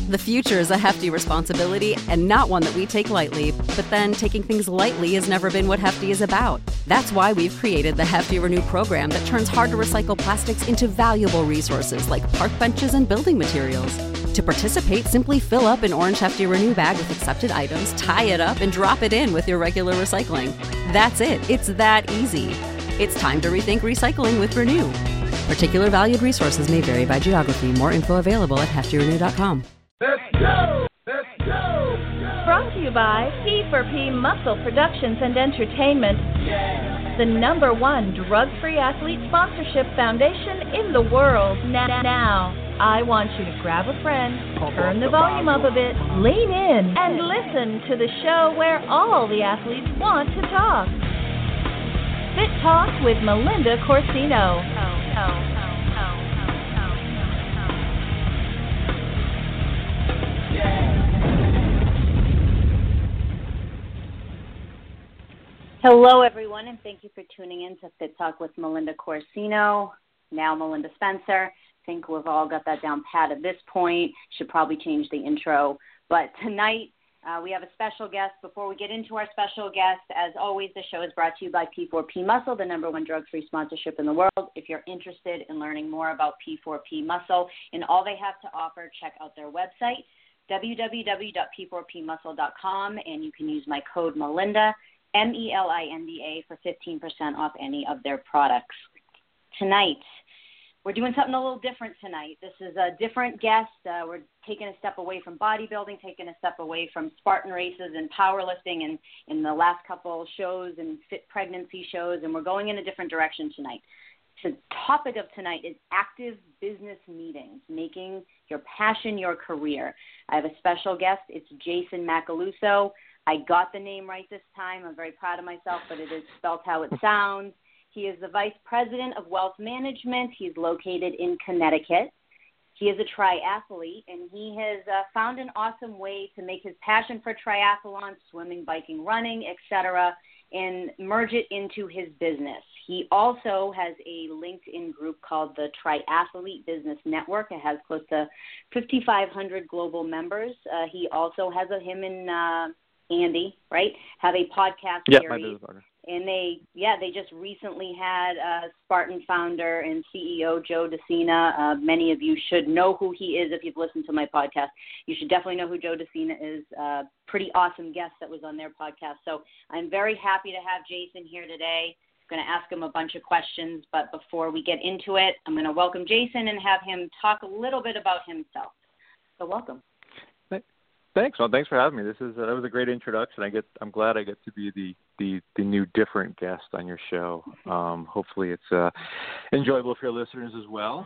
The future is a hefty responsibility and not one that we take lightly, but then taking things lightly has never been what Hefty is about. That's why we've created the Hefty Renew program that turns hard-to-recycle plastics into valuable resources like park benches and building materials. To participate, simply fill up an orange Hefty Renew bag with accepted items, tie it up, and drop it in with your regular recycling. That's it. It's that easy. It's time to rethink recycling with Renew. Particular valued resources may vary by geography. More info available at heftyrenew.com. Let's go! Let's go! Brought to you by P4P Muscle Productions and Entertainment, the #1 drug-free athlete sponsorship foundation in the world. Now, I want you to grab a friend, turn the volume up a bit, lean in, and listen to the show where all the athletes want to talk. Fit Talk with Melinda Corsino. Hello, everyone, and thank you for tuning in to Fit Talk with Melinda Corsino, now Melinda Spencer. I think we've all got that down pat at this point. Should probably change the intro. But tonight, we have a special guest. Before we get into our special guest, as always, the show is brought to you by P4P Muscle, the #1 drug-free sponsorship in the world. If you're interested in learning more about P4P Muscle and all they have to offer, check out their website, www.p4pmuscle.com, and you can use my code Melinda, MELINDA, for 15% off any of their products. Tonight, we're doing something a little different tonight. This is a different guest. We're taking a step away from bodybuilding, taking a step away from Spartan races and powerlifting and in the last couple shows and fit pregnancy shows, and we're going in a different direction tonight. The topic of tonight is active business meetings, making your passion your career. I have a special guest. It's Jason Macaluso. I got the name right this time. I'm very proud of myself, but it is spelled how it sounds. He is the Vice President of Wealth Management. He's located in Connecticut. He is a triathlete, and he has found an awesome way to make his passion for triathlon, swimming, biking, running, etc., and merge it into his business. He also has a LinkedIn group called the Triathlete Business Network. It has close to 5,500 global members. He also has him and Andy, right, have a podcast series. My business partner. And they just recently had Spartan founder and CEO Joe DeCina. Many of you should know who he is if you've listened to my podcast. You should definitely know who Joe DeCina is. Pretty awesome guest that was on their podcast. So I'm very happy to have Jason here today. I'm going to ask him a bunch of questions, but before we get into it, I'm going to welcome Jason and have him talk a little bit about himself. So welcome. Thanks. Well, thanks for having me. That was a great introduction. I'm glad I get to be the new different guest on your show. Hopefully it's enjoyable for your listeners as well.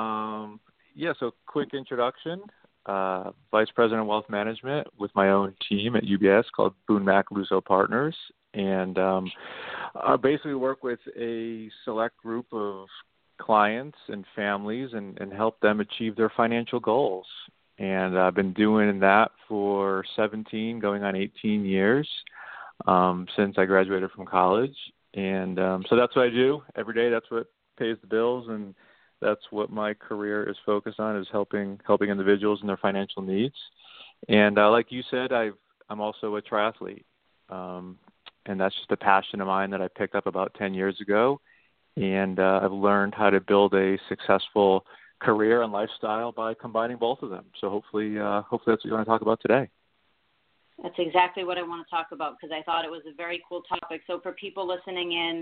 So quick introduction. Vice President of Wealth Management with my own team at UBS called Boone Macaluso Partners, and I basically work with a select group of clients and families and help them achieve their financial goals. And I've been doing that for 17, going on 18 years since I graduated from college. And so that's what I do every day. That's what pays the bills, and that's what my career is focused on, is helping individuals in their financial needs. And like you said, I'm also a triathlete, and that's just a passion of mine that I picked up about 10 years ago. And I've learned how to build a successful career and lifestyle by combining both of them. So hopefully that's what you want to talk about today. That's exactly what I want to talk about, because I thought it was a very cool topic. So for people listening in,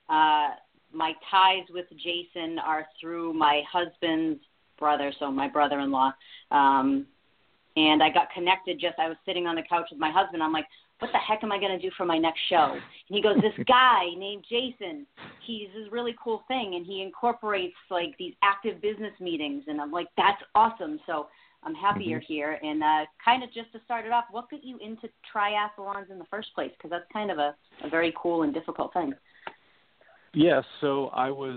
my ties with Jason are through my husband's brother, so my brother-in-law. And I got connected I was sitting on the couch with my husband. I'm like, what the heck am I going to do for my next show? And he goes, this guy named Jason, he's this really cool thing, and he incorporates like these active business meetings. And I'm like, that's awesome. So I'm happy you're here. And kind of just to start it off, what got you into triathlons in the first place? Because that's kind of a very cool and difficult thing. Yeah, so I was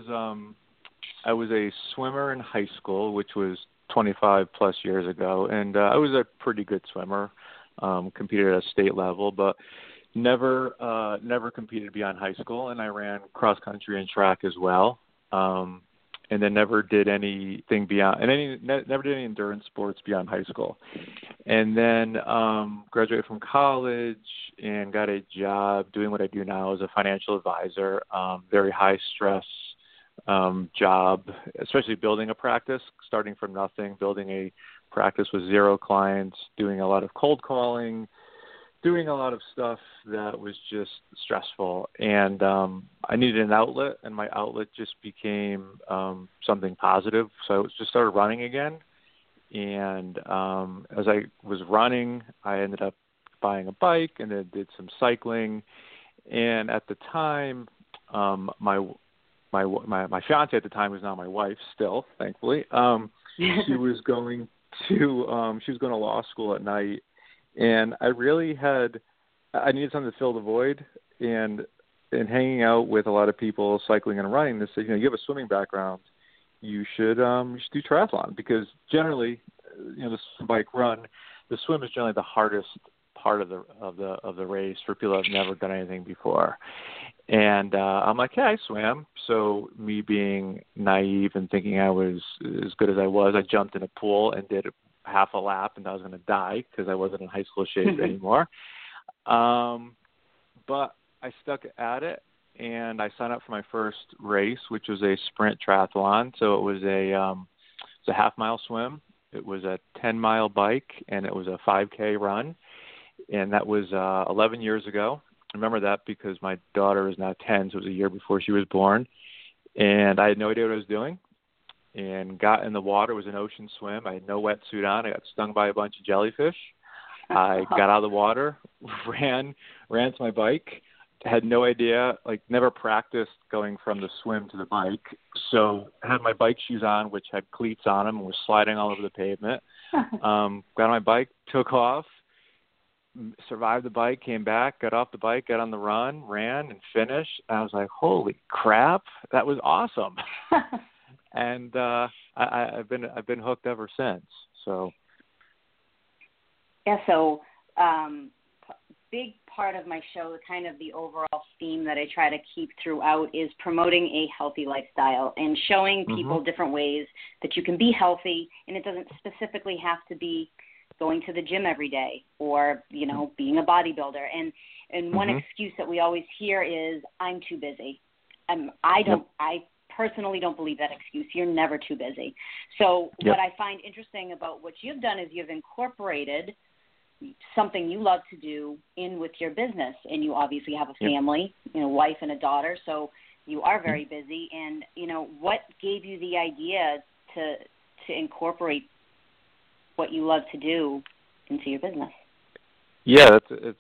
a swimmer in high school, which was 25 plus years ago, and I was a pretty good swimmer. Competed at a state level, but never competed beyond high school. And I ran cross country and track as well. and then never did anything beyond, and never did any endurance sports beyond high school. And then graduated from college and got a job doing what I do now as a financial advisor. Very high stress job, especially building a practice, starting from nothing, building a practice with 0 clients, doing a lot of cold calling, doing a lot of stuff that was just stressful. And I needed an outlet, and my outlet just became something positive. So I just started running again. And as I was running, I ended up buying a bike and then did some cycling. And at the time, my fiance at the time was now my wife still, thankfully. She was going to law school at night. And I needed something to fill the void, and hanging out with a lot of people cycling and running, they said, you have a swimming background, you should do triathlon, because generally, the bike run, the swim is generally the hardest part of the race for people that have never done anything before. And I'm like, yeah, I swam. So me being naive and thinking I was as good as I was, I jumped in a pool and did half a lap, and I was going to die because I wasn't in high school shape anymore. But I stuck at it, and I signed up for my first race, which was a sprint triathlon. So it was a half-mile swim. It was a 10-mile bike, and it was a 5K run. And that was 11 years ago. I remember that because my daughter is now 10, so it was a year before she was born. And I had no idea what I was doing, and got in the water. It was an ocean swim. I had no wetsuit on. I got stung by a bunch of jellyfish. I got out of the water, ran to my bike, had no idea, never practiced going from the swim to the bike. So I had my bike shoes on, which had cleats on them, and was sliding all over the pavement. Got on my bike, took off, survived the bike, came back, got off the bike, got on the run, ran, and finished. I was like, holy crap, that was awesome. And I've been hooked ever since. So yeah. So big part of my show, kind of the overall theme that I try to keep throughout, is promoting a healthy lifestyle and showing people different ways that you can be healthy, and it doesn't specifically have to be going to the gym every day or being a bodybuilder. And one excuse that we always hear is, I'm too busy. I personally don't believe that excuse. You're never too busy. So what I find interesting about what you've done is you've incorporated something you love to do in with your business, and you obviously have a family, wife and a daughter, so you are very busy. And what gave you the idea to incorporate what you love to do into your business? Yeah, it's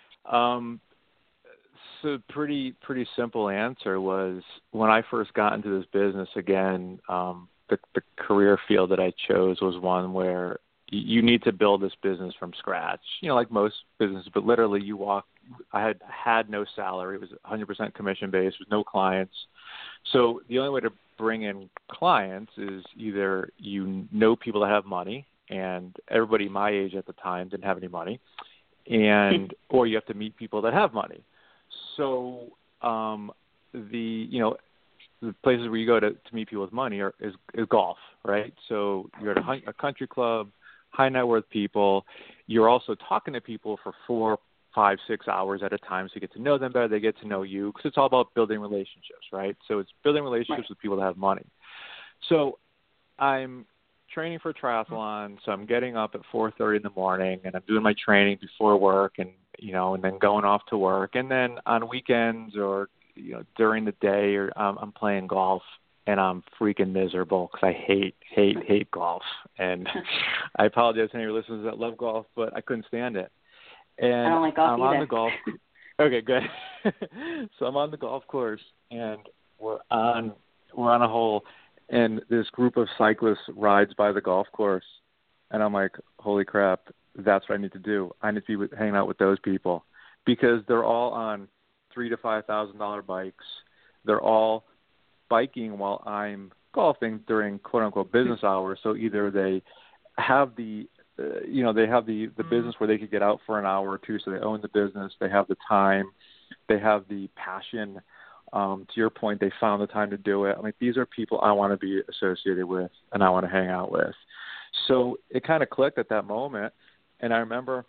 so pretty simple answer was, when I first got into this business again, the career field that I chose was one where you need to build this business from scratch, like most businesses, but literally I had no salary. It was 100% commission based with no clients. So the only way to bring in clients is either people that have money, and everybody my age at the time didn't have any money, or you have to meet people that have money. So the places where you go to meet people with money is golf, right? So you're at a country club, high net worth people. You're also talking to people for 4, 5, 6 hours at a time, so you get to know them better. They get to know you, because it's all about building relationships, right? So it's building relationships with people that have money. So I'm training for triathlon, so I'm getting up at 4:30 in the morning, and I'm doing my training before work, and and then going off to work, and then on weekends or during the day, or I'm playing golf, and I'm freaking miserable because I hate golf. And I apologize to any of your listeners that love golf, but I couldn't stand it. And I don't like golf I'm either. on the golf. Okay, good. So I'm on the golf course, and we're on a hole, and this group of cyclists rides by the golf course, and I'm like, holy crap, that's what I need to do. I need to be hanging out with those people, because they're all on $3,000 to $5,000 bikes. They're all biking while I'm golfing during quote unquote business hours. So either they have the business where they could get out for an hour or two, so they own the business, they have the time, they have the passion, To your point, they found the time to do it. I'm like, these are people I want to be associated with and I want to hang out with. So it kind of clicked at that moment. And I remember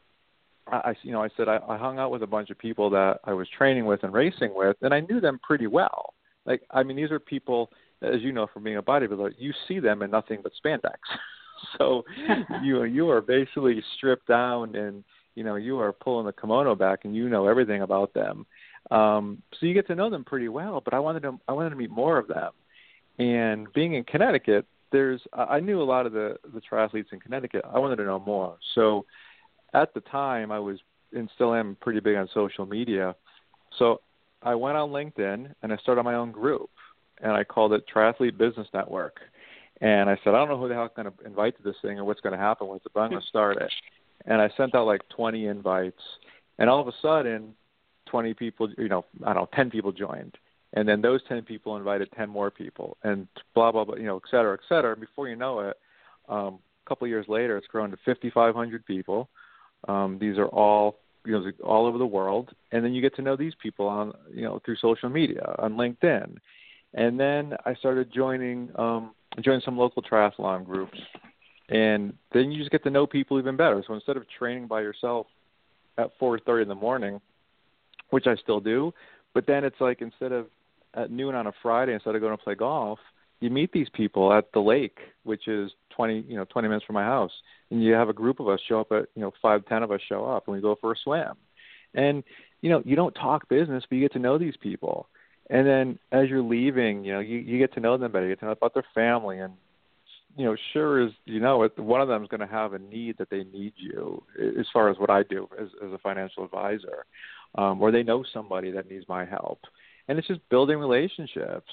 I said I hung out with a bunch of people that I was training with and racing with, and I knew them pretty well. Like, I mean, these are people, as you know from being a bodybuilder, you see them in nothing but spandex. So you are basically stripped down and, you are pulling the kimono back and you know everything about them. So you get to know them pretty well, but I wanted to meet more of them. And being in Connecticut, I knew a lot of the triathletes in Connecticut. I wanted to know more. So at the time, I was and still am pretty big on social media. So I went on LinkedIn and I started my own group, and I called it Triathlete Business Network. And I said, I don't know who the hell I'm going to invite to this thing or what's going to happen with it, but I'm going to start it. And I sent out like 20 invites, and all of a sudden, 20 people, 10 people joined. And then those 10 people invited 10 more people, and blah, blah, blah, et cetera, et cetera. And before you know it, a couple of years later, it's grown to 5,500 people. These are all, all over the world. And then you get to know these people on, through social media, on LinkedIn. And then I started joining some local triathlon groups. And then you just get to know people even better. So instead of training by yourself at 4:30 in the morning, which I still do, but then it's like instead of at noon on a Friday, instead of going to play golf, you meet these people at the lake, which is 20 minutes from my house. And you have a group of us show up at, 5-10 of us show up, and we go for a swim. And, you don't talk business, but you get to know these people. And then as you're leaving, you get to know them better. You get to know about their family. And, sure as one of them is going to have a need that they need you, as far as what I do as a financial advisor, or they know somebody that needs my help. And it's just building relationships.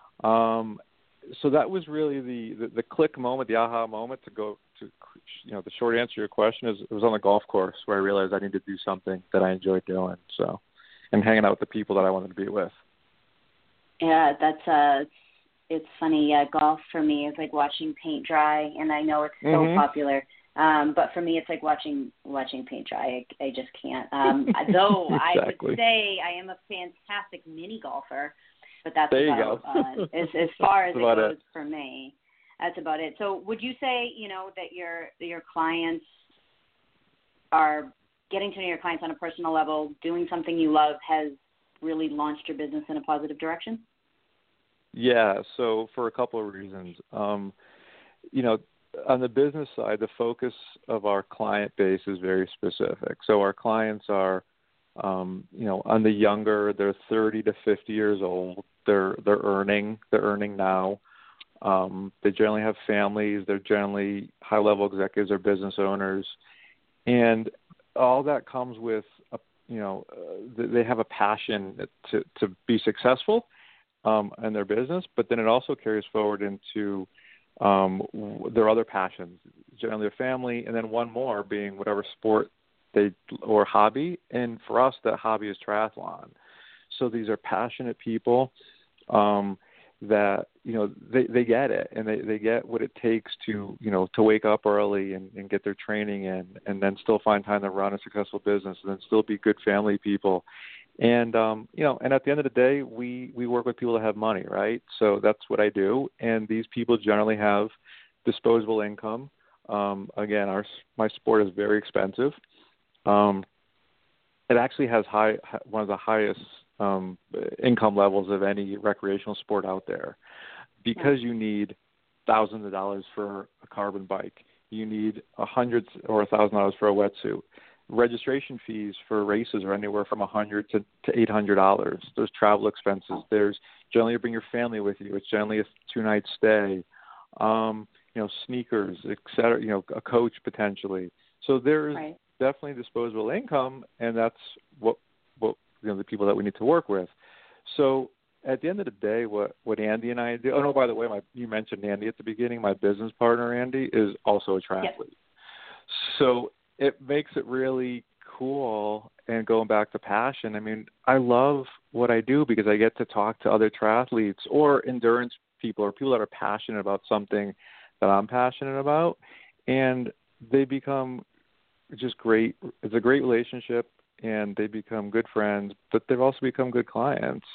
So that was really the click moment, the aha moment to go to, the short answer to your question is it was on the golf course where I realized I needed to do something that I enjoyed doing. So, and hanging out with the people that I wanted to be with. Yeah, it's funny. Golf for me is like watching paint dry, and I know it's so popular. But for me, it's like watching paint dry. I just can't. Though Exactly. I would say I am a fantastic mini golfer, but that's there about as far as it goes for me. That's about it. So would you say, that your clients are getting to know your clients on a personal level, doing something you love has really launched your business in a positive direction? Yeah, so for a couple of reasons. On the business side, the focus of our client base is very specific. So our clients are, on the younger, they're 30 to 50 years old. They're earning now. They generally have families. They're generally high-level executives or business owners. And all that comes with, they have a passion to be successful in their business, but then it also carries forward into their other passions, generally their family, and then one more being whatever sport or hobby. And for us, that hobby is triathlon. So these are passionate people that, they get it, and they get what it takes to wake up early and get their training in, and then still find time to run a successful business, and then still be good family people. And, and at the end of the day, we work with people that have money, right? So that's what I do. And these people generally have disposable income. Again, my sport is very expensive. It actually has one of the highest income levels of any recreational sport out there, because you need thousands of dollars for a carbon bike. You need $100 or $1,000 for a wetsuit. Registration fees for races are anywhere from $100 to $800. There's travel expenses. There's generally you bring your family with you. It's generally a 2-night stay. Sneakers, et cetera. A coach potentially. So there's definitely disposable income, and that's what the people that we need to work with. So at the end of the day, what Andy and I do. Oh no, by the way, you mentioned Andy at the beginning. My business partner Andy is also a triathlete. Yep. So it makes it really cool. And going back to passion, I mean, I love what I do because I get to talk to other triathletes or endurance people or people that are passionate about something that I'm passionate about, and they become just great. It's a great relationship, and they become good friends, but they've also become good clients.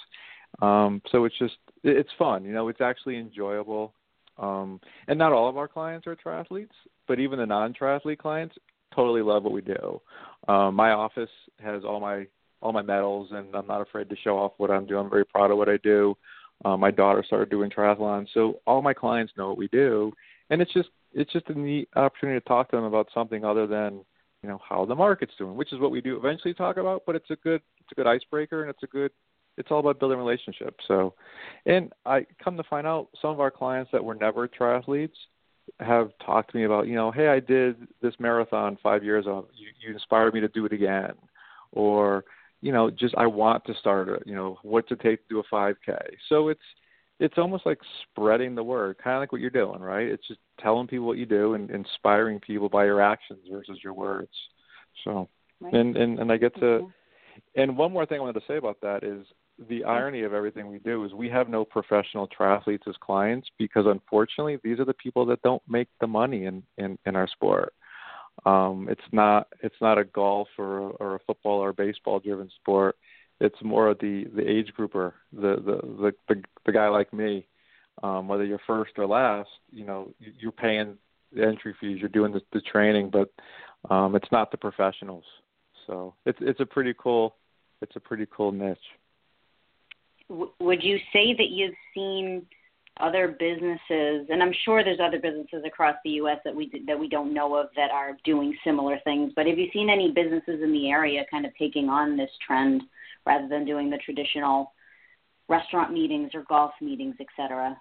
So it's fun. It's actually enjoyable. And not all of our clients are triathletes, but even the non-triathlete clients totally love what we do. My office has all my medals, and I'm not afraid to show off what I'm doing. I'm very proud of what I do. My daughter started doing triathlon, so all my clients know what we do, and it's just a neat opportunity to talk to them about something other than how the market's doing, which is what we do eventually talk about. But it's a good icebreaker, and it's all about building relationships. So, and I come to find out some of our clients that were never triathletes have talked to me about, hey, I did this marathon 5 years ago. You inspired me to do it again, or just I want to start it. What's it take to do a 5K? So it's almost like spreading the word, kind of like what you're doing, right? It's just telling people what you do and inspiring people by your actions versus your words. So, right. and I get to, and one more thing I wanted to say about that is the irony of everything we do is we have no professional triathletes as clients because unfortunately these are the people that don't make the money in our sport. It's not a golf or a football or baseball driven sport. It's more of the age grouper, the guy like me. Whether you're first or last, you're paying the entry fees, you're doing the training, but it's not the professionals. So it's a pretty cool niche. Would you say that you've seen other businesses, and I'm sure there's other businesses across the U.S. that we don't know of that are doing similar things, but have you seen any businesses in the area kind of taking on this trend rather than doing the traditional restaurant meetings or golf meetings, et cetera?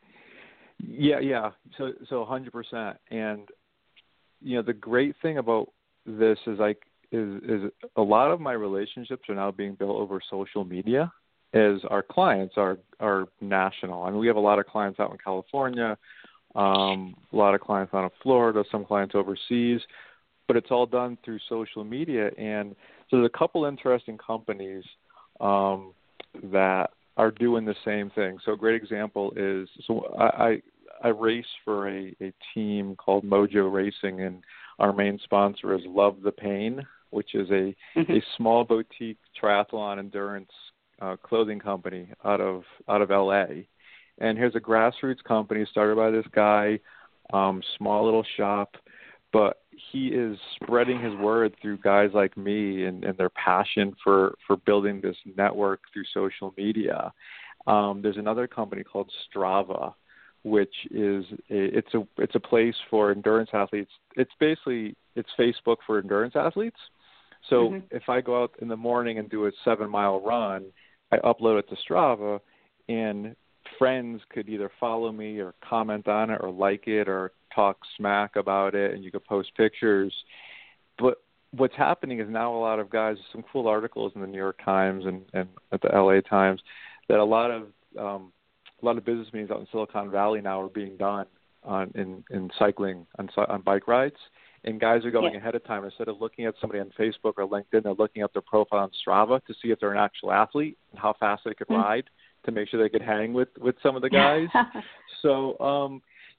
Yeah. So 100%. And the great thing about this is is a lot of my relationships are now being built over social media. As our clients are national. I mean, we have a lot of clients out in California, a lot of clients out in Florida, some clients overseas, but it's all done through social media. And so there's a couple interesting companies that are doing the same thing. So a great example is, I race for a team called Mojo Racing, and our main sponsor is Love the Pain, which is a small boutique triathlon endurance clothing company out of LA. And here's a grassroots company started by this guy, small little shop, but he is spreading his word through guys like me and their passion for building this network through social media. There's another company called Strava, which is it's a place for endurance athletes. It's Facebook for endurance athletes. So if I go out in the morning and do a 7-mile run, I upload it to Strava, and friends could either follow me or comment on it or like it or talk smack about it, and you could post pictures. But what's happening is now a lot of guys, some cool articles in the New York Times and at the LA Times, that a lot of business meetings out in Silicon Valley now are being done in cycling on bike rides. And guys are going ahead of time. Instead of looking at somebody on Facebook or LinkedIn, they're looking at their profile on Strava to see if they're an actual athlete and how fast they could ride to make sure they could hang with some of the guys. So,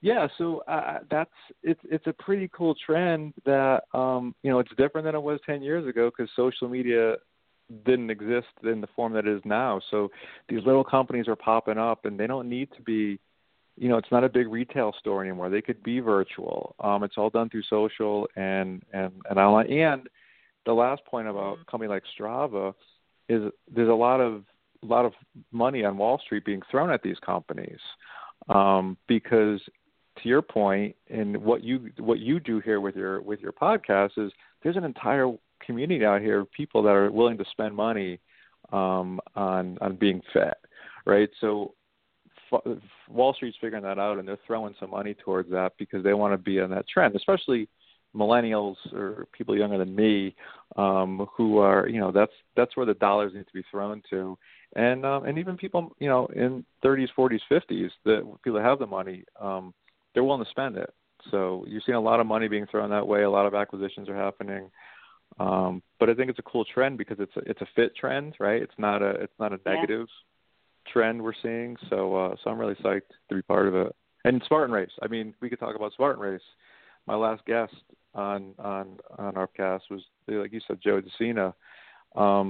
it's a pretty cool trend that, it's different than it was 10 years ago because social media didn't exist in the form that it is now. So these little companies are popping up, and they don't need to be, it's not a big retail store anymore. They could be virtual. It's all done through social and online. And the last point about a company like Strava is there's a lot of money on Wall Street being thrown at these companies because, to your point, and what you do here with your podcast is there's an entire community out here of people that are willing to spend money on being fit, right? So Wall Street's figuring that out, and they're throwing some money towards that because they want to be on that trend, especially millennials or people younger than me, who are, that's where the dollars need to be thrown to. And even people, in 30s, 40s, 50s, the people that have the money, they're willing to spend it. So you're seeing a lot of money being thrown that way. A lot of acquisitions are happening. But I think it's a cool trend because it's a fit trend, right? It's not a negative trend we're seeing. So I'm really psyched to be part of it. And Spartan Race. I mean, we could talk about Spartan Race. My last guest on our cast was, like you said, Joe DeCina.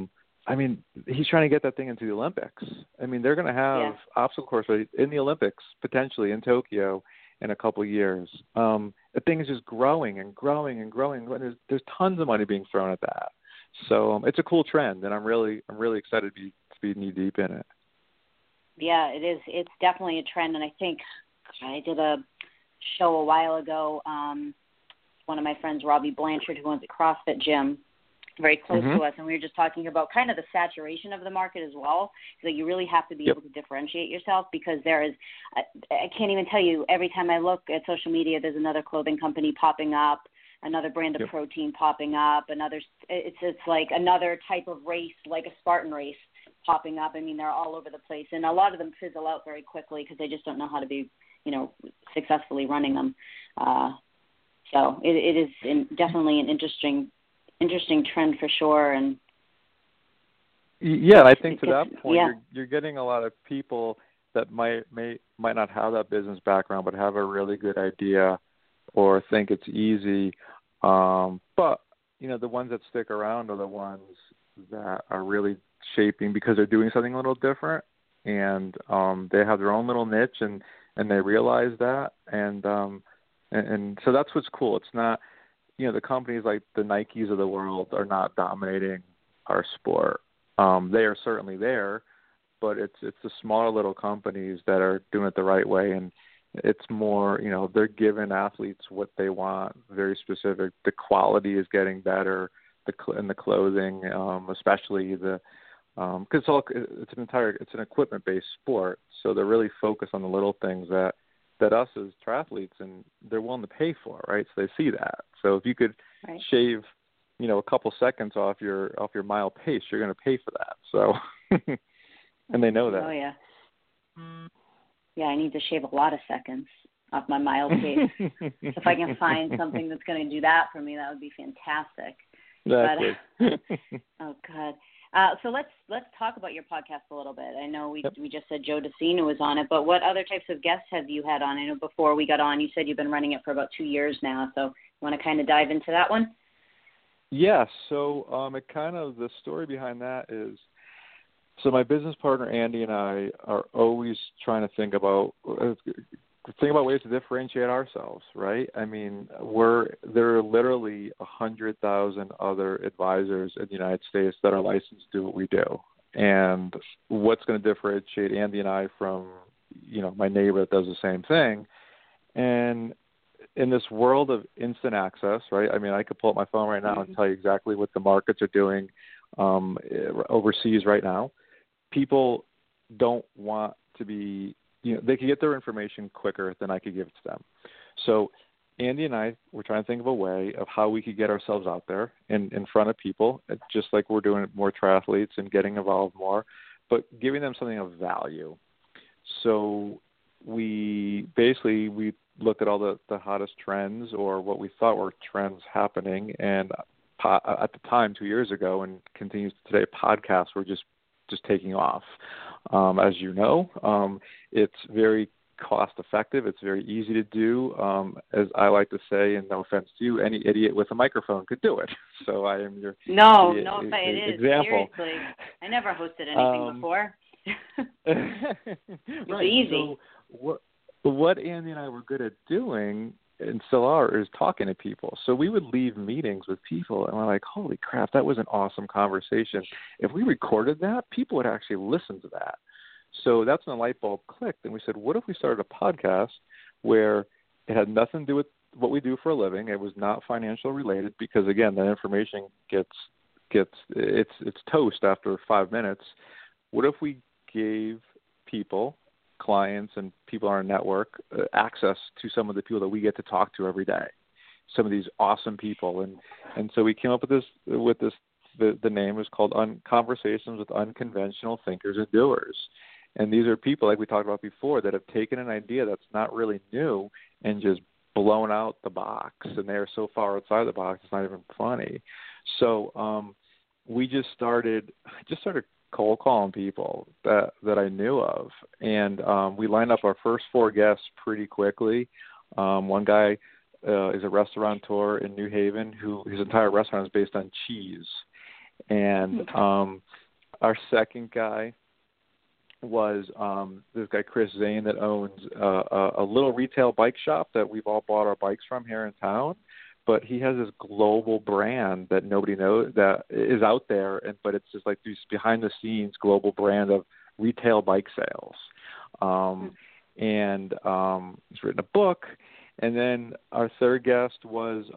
I mean, he's trying to get that thing into the Olympics. I mean, they're going to have obstacle course in the Olympics, potentially in Tokyo in a couple of years. The thing is just growing and growing and growing. There's tons of money being thrown at that. So it's a cool trend, and I'm really excited to be knee deep in it. Yeah, it is. It's definitely a trend, and I think I did a show a while ago. One of my friends, Robbie Blanchard, who owns a CrossFit gym, very close to us, and we were just talking about kind of the saturation of the market as well. So you really have to be able to differentiate yourself, because there is, I can't even tell you, every time I look at social media, there's another clothing company popping up, another brand of protein popping up, it's like another type of race, like a Spartan race popping up. I mean, they're all over the place, and a lot of them fizzle out very quickly because they just don't know how to be, successfully running them. So it is definitely an interesting trend for sure. And I think to that point, you're getting a lot of people that might not have that business background, but have a really good idea or think it's easy. But the ones that stick around are the ones that are really shaping because they're doing something a little different, and they have their own little niche, and they realize that, and so that's what's cool. It's not, the companies like the Nikes of the world are not dominating our sport. They are certainly there, but it's the smaller little companies that are doing it the right way, and it's more, they're giving athletes what they want, very specific. The quality is getting better, in the clothing, especially because it's an equipment-based sport, so they're really focused on the little things that us as triathletes, and they're willing to pay for, right? So they see that. So if you could shave, a couple seconds off your mile pace, you're going to pay for that. So, and they know that. Oh yeah. Yeah, I need to shave a lot of seconds off my mile pace. So if I can find something that's going to do that for me, that would be fantastic. Exactly. But, oh God. So let's talk about your podcast a little bit. I know we just said Joe DeCina was on it, but what other types of guests have you had on? I know before we got on, you said you've been running it for about 2 years now. So you want to kind of dive into that one? Yeah. So the story behind that is, so my business partner Andy and I are always trying to think about ways to differentiate ourselves, right? I mean, there are literally 100,000 other advisors in the United States that are licensed to do what we do. And what's going to differentiate Andy and I from, my neighbor that does the same thing? And in this world of instant access, right? I mean, I could pull up my phone right now and tell you exactly what the markets are doing overseas right now. People don't want to be, they can get their information quicker than I could give it to them. So Andy and I were trying to think of a way of how we could get ourselves out there in front of people, just like we're doing more triathletes and getting involved more, but giving them something of value. So we looked at all the hottest trends, or what we thought were trends happening. And at the time, 2 years ago, and continues today, podcasts were just taking off. As you know, it's very cost effective. It's very easy to do. As I like to say, and no offense to you, any idiot with a microphone could do it. So I am your example. Seriously. I never hosted anything before. It's right. easy. So what Andy and I were good at doing, and still are, is talking to people. So we would leave meetings with people, and we're like, holy crap, that was an awesome conversation. If we recorded that, people would actually listen to that. So that's when the light bulb clicked, and we said, what if we started a podcast where it had nothing to do with what we do for a living? It was not financial related, because again, that information gets it's toast after 5 minutes. What if we gave people, clients and people on our network, access to some of the people that we get to talk to every day, some of these awesome people, and so we came up with this. The name is called Conversations with Unconventional Thinkers and Doers, and these are people, like we talked about before, that have taken an idea that's not really new and just blown out the box, and they are so far outside the box it's not even funny. So we just started cold calling people that I knew of, and we lined up our first 4 guests pretty quickly. One guy is a restaurateur in New Haven who his entire restaurant is based on cheese, and our second guy was this guy Chris Zane that owns a little retail bike shop that we've all bought our bikes from here in town. But he has this global brand that nobody knows that is out there, but it's just like this behind the scenes global brand of retail bike sales. And he's written a book. And then our third guest was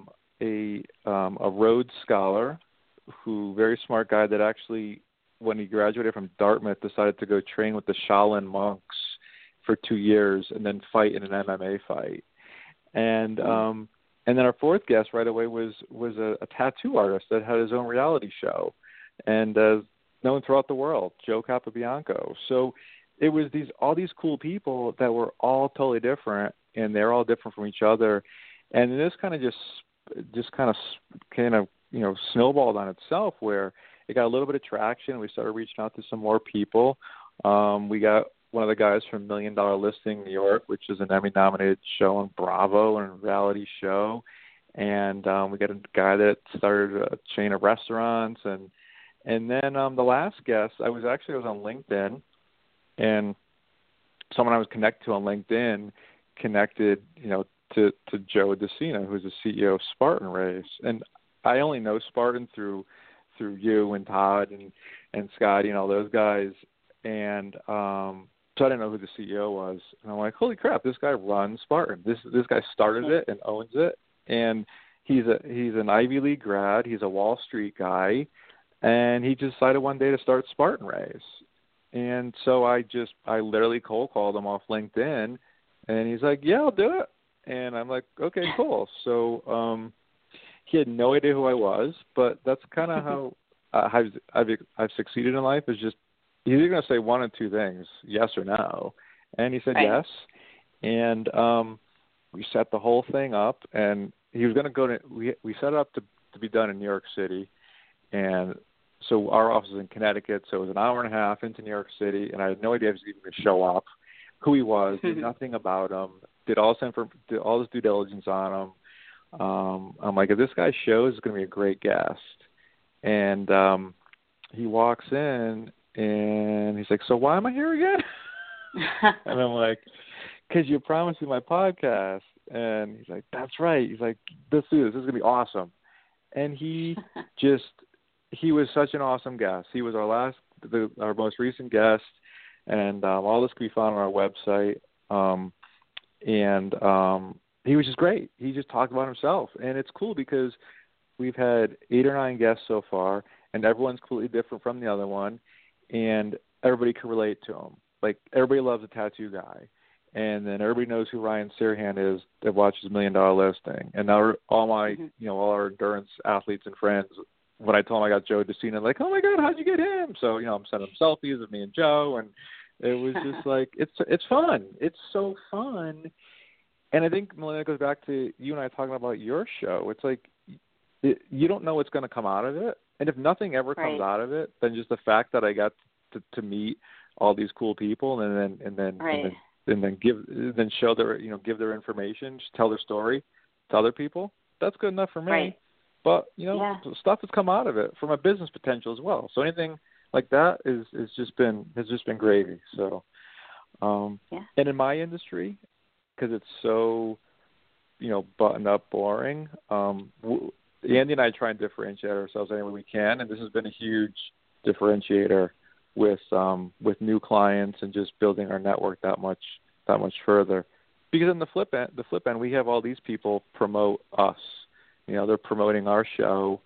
a Rhodes Scholar, very smart guy that actually, when he graduated from Dartmouth, decided to go train with the Shaolin monks for 2 years and then fight in an MMA fight. And then our fourth guest right away was a tattoo artist that had his own reality show and known throughout the world, Joe Capobianco. So it was all these cool people that were all totally different, and they're all different from each other. And this kind of just kind of snowballed on itself, where it got a little bit of traction. We started reaching out to some more people. We got one of the guys from $1 Million Listing New York, which is an Emmy-nominated show on Bravo and a reality show. And we got a guy that started a chain of restaurants. And then the last guest, I was on LinkedIn, and someone I was connected to on LinkedIn connected, to Joe DeCina, who's the CEO of Spartan Race. And I only know Spartan through you and Todd and Scott, all those guys. And so I didn't know who the CEO was. And I'm like, holy crap, this guy runs Spartan. This guy started it and owns it. And he's an Ivy League grad. He's a Wall Street guy. And he decided one day to start Spartan Race. And so I literally cold called him off LinkedIn. And he's like, yeah, I'll do it. And I'm like, okay, cool. So he had no idea who I was, but that's kind of how I've succeeded in life, is just he's either going to say one of two things, yes or no. And he said yes. And we set the whole thing up, and he was going to go to we set it up to be done in New York City. And so our office is in Connecticut, so it was an hour and a half into New York City, and I had no idea if he was even going to show up, who he was, knew nothing about him, did all this due diligence on him. I'm like, if this guy shows, it's going to be a great guest. And he walks in, and he's like, so why am I here again? And I'm like, because you promised me my podcast. And he's like, that's right. He's like, let's do this. This is going to be awesome. And he was such an awesome guest. He was our most recent guest. And all this can be found on our website. He was just great. He just talked about himself. And it's cool because we've had 8 or 9 guests so far, and everyone's completely different from the other one, and everybody can relate to him. Like, everybody loves a tattoo guy. And then everybody knows who Ryan Serhant is that watches $1 Million Listing. And now all my, all our endurance athletes and friends, when I told them I got Joe DeCina, like, oh my God, how'd you get him? So, I'm sending them selfies of me and Joe, and it was just like, it's fun. It's so fun. And I think, Melinda, it goes back to you and I talking about your show. It's like, you don't know what's going to come out of it. And if nothing ever comes out of it, then just the fact that I got to meet all these cool people and then show their, give their information, just tell their story to other people, that's good enough for me. Right. But, stuff has come out of it from a business potential as well. So anything like that has just been gravy. So, and in my industry, because it's so, buttoned up, boring, Andy and I try and differentiate ourselves any way we can, and this has been a huge differentiator with new clients and just building our network that much further. Because in the flip end, we have all these people promote us. They're promoting our show,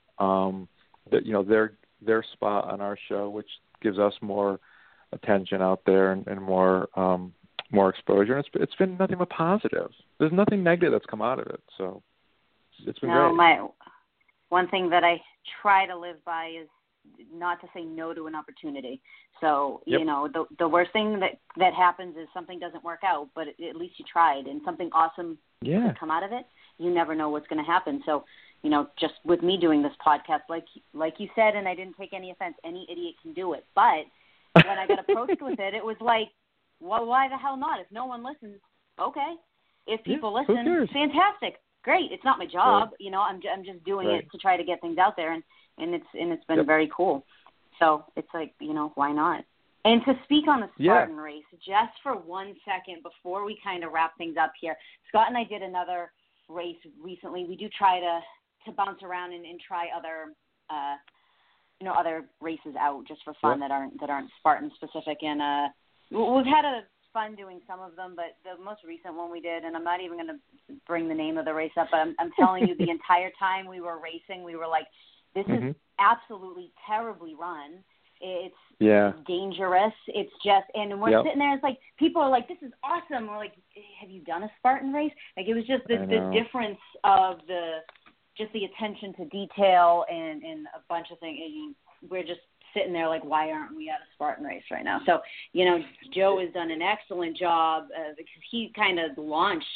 their spot on our show, which gives us more attention out there and more exposure. And it's been nothing but positive. There's nothing negative that's come out of it. So it's been great. One thing that I try to live by is not to say no to an opportunity. So, the worst thing that happens is something doesn't work out, but at least you tried, and something awesome could come out of it. You never know what's going to happen. So, just with me doing this podcast, like you said, and I didn't take any offense, any idiot can do it. But when I got approached with it, it was like, well, why the hell not? If no one listens, okay. If people listen, fantastic, great. It's not my job, I'm just doing it to try to get things out there, and it's been very cool. So it's like, why not? And to speak on the Spartan race, just for 1 second before we kind of wrap things up here, Scott and I did another race recently. We do try to bounce around and try other other races out just for fun that aren't Spartan specific. And we've had a fun doing some of them, but the most recent one we did, and I'm not even going to bring the name of the race up, but I'm telling you, the entire time we were racing, we were like, this is absolutely terribly run. It's dangerous. It's just, and we're sitting there, it's like, people are like, this is awesome. We're like, have you done a Spartan race? Like, it was just the difference of the attention to detail and a bunch of things. We're just sitting there like, why aren't we at a Spartan race right now? So, Joe has done an excellent job because he kind of launched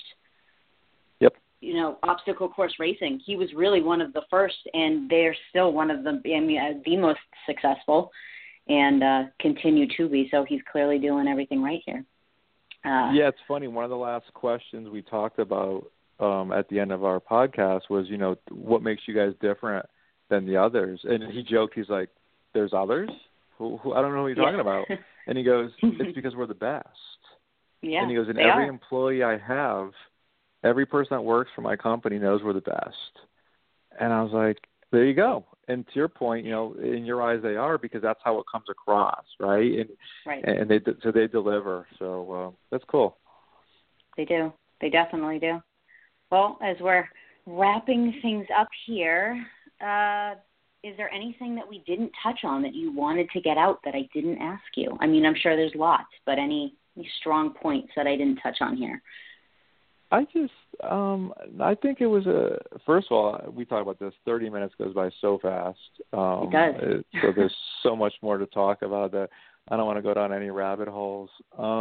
obstacle course racing. He was really one of the first, and they're still one of the most successful, and continue to be. So he's clearly doing everything right here. It's funny. One of the last questions we talked about at the end of our podcast was, what makes you guys different than the others? And he joked, he's like, there's others? Who I don't know what you're talking about. And he goes, it's because we're the best. Yeah, and he goes, and every employee I have, every person that works for my company knows we're the best. And I was like, there you go. And to your point, in your eyes they are, because that's how it comes across, right? And they deliver. So that's cool. They do. They definitely do. Well, as we're wrapping things up here, is there anything that we didn't touch on that you wanted to get out that I didn't ask you? I mean, I'm sure there's lots, but any strong points that I didn't touch on here? I think it was first of all, we talk about this, 30 minutes goes by so fast. It does. So there's so much more to talk about that I don't want to go down any rabbit holes.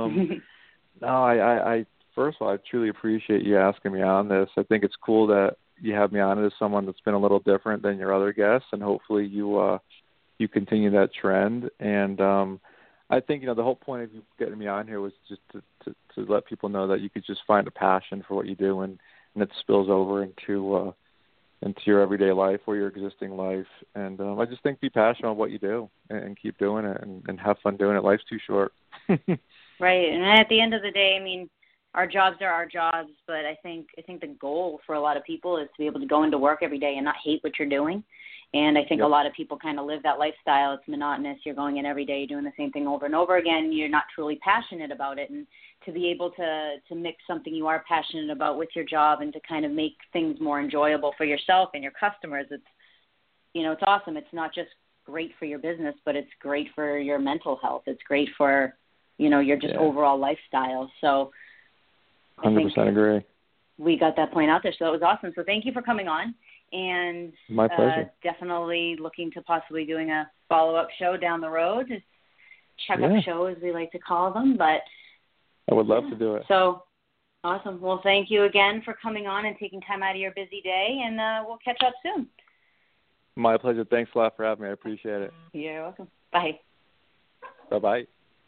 I first of all, I truly appreciate you asking me on this. I think it's cool that you have me on as someone that's been a little different than your other guests, and hopefully you continue that trend. And I think, the whole point of you getting me on here was just to let people know that you could just find a passion for what you do, and it spills over into your everyday life or your existing life. And I just think be passionate about what you do and keep doing it and have fun doing it. Life's too short. Right. And at the end of the day, I mean, our jobs are our jobs, but I think the goal for a lot of people is to be able to go into work every day and not hate what you're doing. And I think a lot of people kind of live that lifestyle. It's monotonous. You're going in every day, you're doing the same thing over and over again. You're not truly passionate about it. And to be able to mix something you are passionate about with your job and to kind of make things more enjoyable for yourself and your customers, it's awesome. It's not just great for your business, but it's great for your mental health. It's great for, your just overall lifestyle. So 100% agree. We got that point out there. So that was awesome. So thank you for coming on. And my pleasure. Definitely looking to possibly doing a follow-up show down the road. Just check-up show, as we like to call them. But I would love to do it. So awesome. Well, thank you again for coming on and taking time out of your busy day, and we'll catch up soon. My pleasure. Thanks a lot for having me. I appreciate it. You're welcome. Bye. Bye-bye.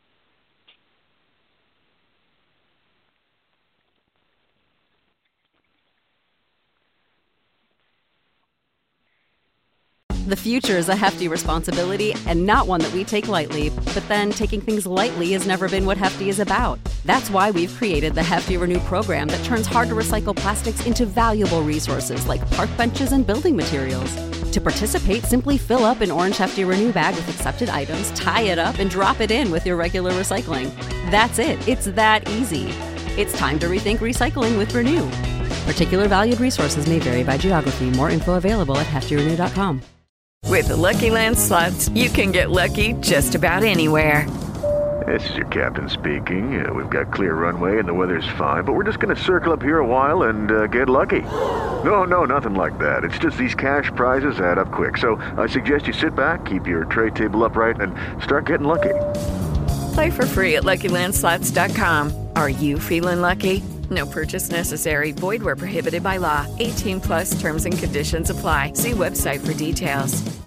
The future is a hefty responsibility and not one that we take lightly. But then taking things lightly has never been what Hefty is about. That's why we've created the Hefty Renew program that turns hard-to-recycle plastics into valuable resources like park benches and building materials. To participate, simply fill up an orange Hefty Renew bag with accepted items, tie it up, and drop it in with your regular recycling. That's it. It's that easy. It's time to rethink recycling with Renew. Particular valued resources may vary by geography. More info available at heftyrenew.com. With the Lucky Land Slots, you can get lucky just about anywhere. This is your captain speaking. We've got clear runway and the weather's fine, but we're just going to circle up here a while and get lucky. No, nothing like that. It's just these cash prizes add up quick. So I suggest you sit back, keep your tray table upright, and start getting lucky. Play for free at LuckyLandSlots.com. Are you feeling lucky? No purchase necessary. Void where prohibited by law. 18+ terms and conditions apply. See website for details.